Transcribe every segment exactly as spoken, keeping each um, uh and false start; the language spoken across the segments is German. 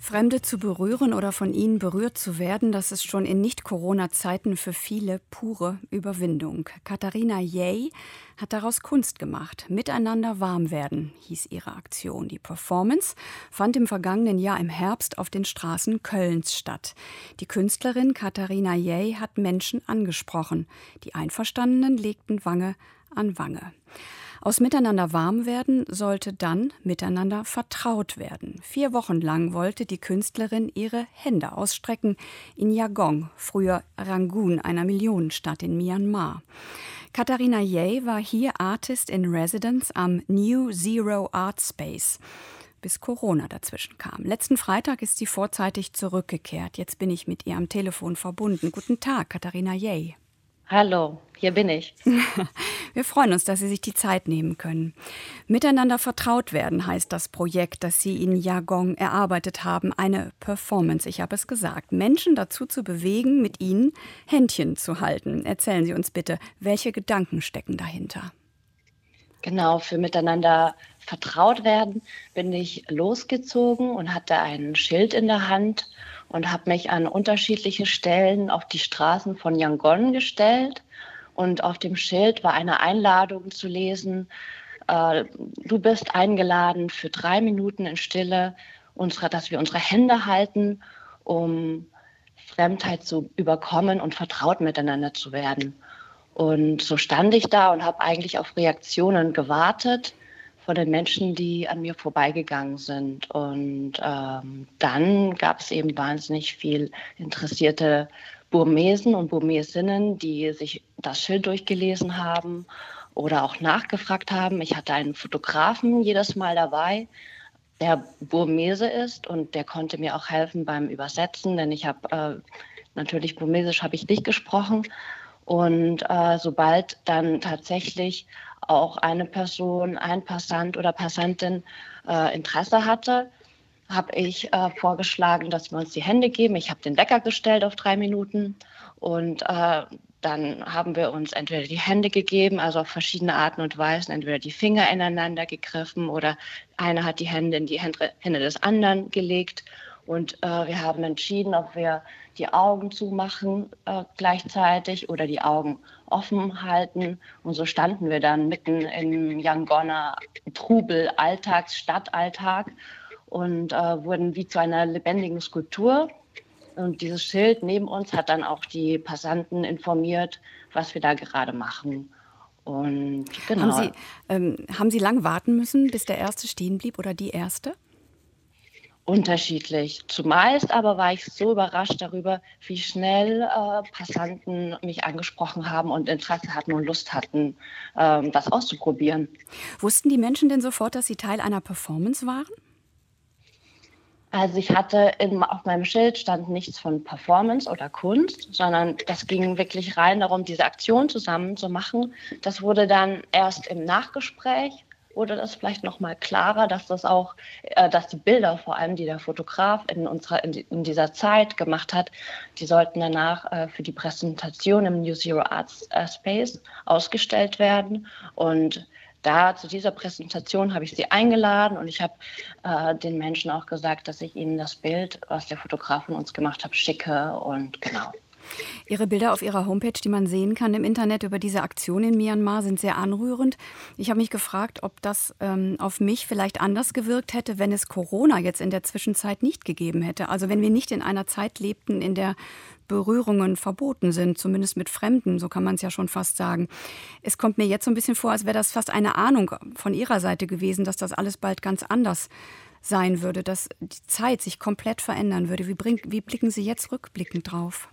Fremde zu berühren oder von ihnen berührt zu werden, das ist schon in Nicht-Corona-Zeiten für viele pure Überwindung. Katharina Jäh hat daraus Kunst gemacht. Miteinander warm werden hieß ihre Aktion. Die Performance fand im vergangenen Jahr im Herbst auf den Straßen Kölns statt. Die Künstlerin Katharina Jäh hat Menschen angesprochen. Die Einverstandenen legten Wange an Wange. Aus Miteinander warm werden sollte dann miteinander vertraut werden. Vier Wochen lang wollte die Künstlerin ihre Hände ausstrecken in Yangon, früher Rangoon, einer Millionenstadt in Myanmar. Katharina Jäh war hier Artist in Residence am New Zero Art Space, bis Corona dazwischen kam. Letzten Freitag ist sie vorzeitig zurückgekehrt. Jetzt bin ich mit ihr am Telefon verbunden. Guten Tag, Katharina Jäh. Hallo, hier bin ich. Wir freuen uns, dass Sie sich die Zeit nehmen können. Miteinander vertraut werden heißt das Projekt, das Sie in Yangon erarbeitet haben. Eine Performance, ich habe es gesagt. Menschen dazu zu bewegen, mit ihnen Händchen zu halten. Erzählen Sie uns bitte, welche Gedanken stecken dahinter? Genau, für Miteinander vertraut werden bin ich losgezogen und hatte ein Schild in der Hand und habe mich an unterschiedliche Stellen auf die Straßen von Yangon gestellt. Und auf dem Schild war eine Einladung zu lesen, äh, du bist eingeladen für drei Minuten in Stille, unsere, dass wir unsere Hände halten, um Fremdheit zu überkommen und vertraut miteinander zu werden. Und so stand ich da und habe eigentlich auf Reaktionen gewartet von den Menschen, die an mir vorbeigegangen sind. Und ähm, dann gab es eben wahnsinnig viel interessierte Burmesen und Burmesinnen, die sich das Schild durchgelesen haben oder auch nachgefragt haben. Ich hatte einen Fotografen jedes Mal dabei, der Burmese ist, und der konnte mir auch helfen beim Übersetzen, denn ich habe äh, natürlich Burmesisch habe ich nicht gesprochen. Und äh, sobald dann tatsächlich auch eine Person, ein Passant oder Passantin äh, Interesse hatte, habe ich äh, vorgeschlagen, dass wir uns die Hände geben. Ich habe den Wecker gestellt auf drei Minuten und äh, dann haben wir uns entweder die Hände gegeben, also auf verschiedene Arten und Weisen, entweder die Finger ineinander gegriffen oder einer hat die Hände in die Hände, Hände des anderen gelegt. Und äh, wir haben entschieden, ob wir die Augen zumachen äh, gleichzeitig oder die Augen offen halten. Und so standen wir dann mitten im Yangoner Trubel, Alltags, Stadtalltag und äh, wurden wie zu einer lebendigen Skulptur. Und dieses Schild neben uns hat dann auch die Passanten informiert, was wir da gerade machen. Und genau. Haben Sie, ähm, haben Sie lang warten müssen, bis der Erste stehen blieb oder die Erste? Unterschiedlich. Zumeist aber war ich so überrascht darüber, wie schnell äh, Passanten mich angesprochen haben und Interesse hatten und Lust hatten, ähm, das auszuprobieren. Wussten die Menschen denn sofort, dass Sie Teil einer Performance waren? Also ich hatte in, auf meinem Schild stand nichts von Performance oder Kunst, sondern das ging wirklich rein darum, diese Aktion zusammen zu machen. Das wurde dann erst im Nachgespräch, wurde das vielleicht noch mal klarer, dass das auch, äh, dass die Bilder vor allem, die der Fotograf in unserer in, die, in dieser Zeit gemacht hat, die sollten danach äh, für die Präsentation im New Zero Art Space ausgestellt werden. Und da zu dieser Präsentation habe ich sie eingeladen und ich habe äh, den Menschen auch gesagt, dass ich ihnen das Bild, was der Fotograf von uns gemacht hat, schicke und genau. Ihre Bilder auf Ihrer Homepage, die man sehen kann im Internet über diese Aktion in Myanmar, sind sehr anrührend. Ich habe mich gefragt, ob das ähm, auf mich vielleicht anders gewirkt hätte, wenn es Corona jetzt in der Zwischenzeit nicht gegeben hätte. Also wenn wir nicht in einer Zeit lebten, in der Berührungen verboten sind, zumindest mit Fremden, so kann man es ja schon fast sagen. Es kommt mir jetzt so ein bisschen vor, als wäre das fast eine Ahnung von Ihrer Seite gewesen, dass das alles bald ganz anders sein würde, dass die Zeit sich komplett verändern würde. Wie, bring, wie blicken Sie jetzt rückblickend drauf?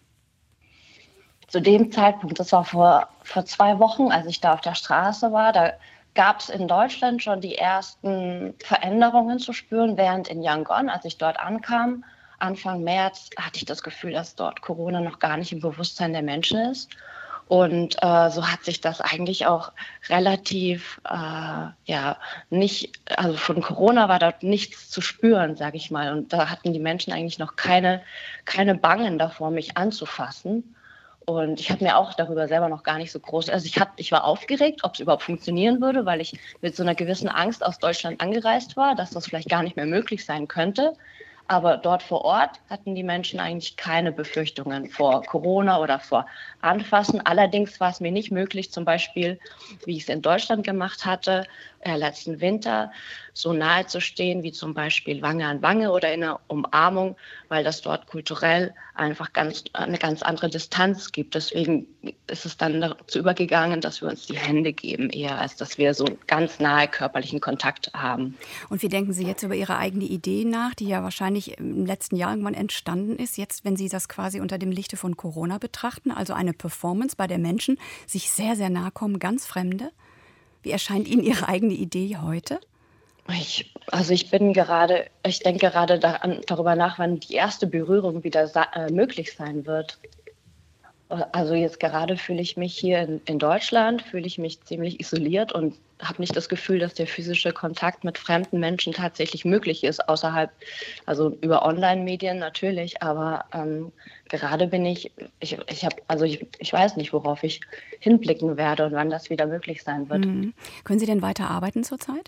Zu dem Zeitpunkt, das war vor, vor zwei Wochen, als ich da auf der Straße war, da gab es in Deutschland schon die ersten Veränderungen zu spüren, während in Yangon, als ich dort ankam, Anfang März, hatte ich das Gefühl, dass dort Corona noch gar nicht im Bewusstsein der Menschen ist. Und äh, so hat sich das eigentlich auch relativ, äh, ja, nicht, also von Corona war dort nichts zu spüren, sage ich mal. Und da hatten die Menschen eigentlich noch keine, keine Bangen davor, mich anzufassen. Und ich habe mir auch darüber selber noch gar nicht so groß, also ich, hab, ich war aufgeregt, ob es überhaupt funktionieren würde, weil ich mit so einer gewissen Angst aus Deutschland angereist war, dass das vielleicht gar nicht mehr möglich sein könnte. Aber dort vor Ort hatten die Menschen eigentlich keine Befürchtungen vor Corona oder vor Anfassen. Allerdings war es mir nicht möglich, zum Beispiel, wie ich es in Deutschland gemacht hatte, äh, letzten Winter, so nahe zu stehen, wie zum Beispiel Wange an Wange oder in einer Umarmung, weil das dort kulturell einfach ganz, eine ganz andere Distanz gibt. Deswegen ist es dann dazu übergegangen, dass wir uns die Hände geben, eher als dass wir so ganz nahe körperlichen Kontakt haben. Und wie denken Sie jetzt über Ihre eigene Idee nach, die ja wahrscheinlich im letzten Jahr irgendwann entstanden ist, jetzt, wenn Sie das quasi unter dem Lichte von Corona betrachten, also eine Performance, bei der Menschen sich sehr, sehr nahe kommen, ganz Fremde? Wie erscheint Ihnen Ihre eigene Idee heute? Ich, also ich bin gerade, ich denke gerade daran, darüber nach, wann die erste Berührung wieder sa- äh, möglich sein wird. Also jetzt gerade fühle ich mich hier in, in Deutschland, fühle ich mich ziemlich isoliert und habe nicht das Gefühl, dass der physische Kontakt mit fremden Menschen tatsächlich möglich ist, außerhalb, also über Online-Medien natürlich, aber ähm, gerade bin ich, ich, ich habe, also ich, ich weiß nicht, worauf ich hinblicken werde und wann das wieder möglich sein wird. Mhm. Können Sie denn weiter arbeiten zurzeit?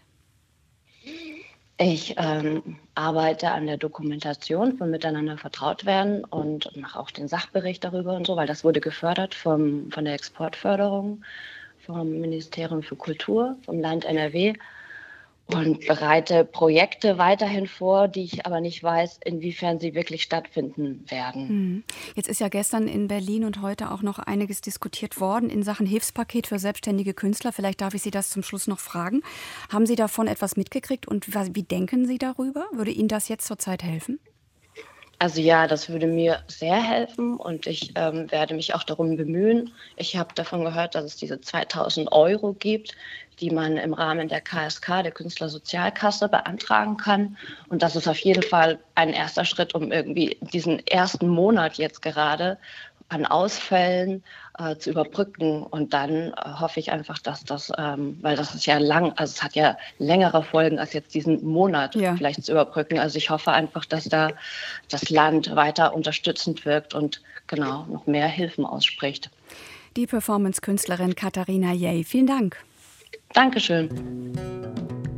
Ich ähm, arbeite an der Dokumentation von Miteinander vertraut werden und mache auch den Sachbericht darüber und so, weil das wurde gefördert vom, von der Exportförderung vom Ministerium für Kultur, vom Land N R W und bereite Projekte weiterhin vor, die ich aber nicht weiß, inwiefern sie wirklich stattfinden werden. Mhm. Jetzt ist ja gestern in Berlin und heute auch noch einiges diskutiert worden in Sachen Hilfspaket für selbstständige Künstler. Vielleicht darf ich Sie das zum Schluss noch fragen. Haben Sie davon etwas mitgekriegt und wie denken Sie darüber? Würde Ihnen das jetzt zurzeit helfen? Also ja, das würde mir sehr helfen und ich ähm, werde mich auch darum bemühen. Ich habe davon gehört, dass es diese zweitausend Euro gibt, die man im Rahmen der K S K, der Künstlersozialkasse, beantragen kann. Und das ist auf jeden Fall ein erster Schritt, um irgendwie diesen ersten Monat jetzt gerade an Ausfällen äh, zu überbrücken. Und dann äh, hoffe ich einfach, dass das, ähm, weil das ist ja lang, also es hat ja längere Folgen als jetzt diesen Monat Ja. vielleicht zu überbrücken. Also ich hoffe einfach, dass da das Land weiter unterstützend wirkt und genau noch mehr Hilfen ausspricht. Die Performance-Künstlerin Katharina Jäh. Vielen Dank. Dankeschön.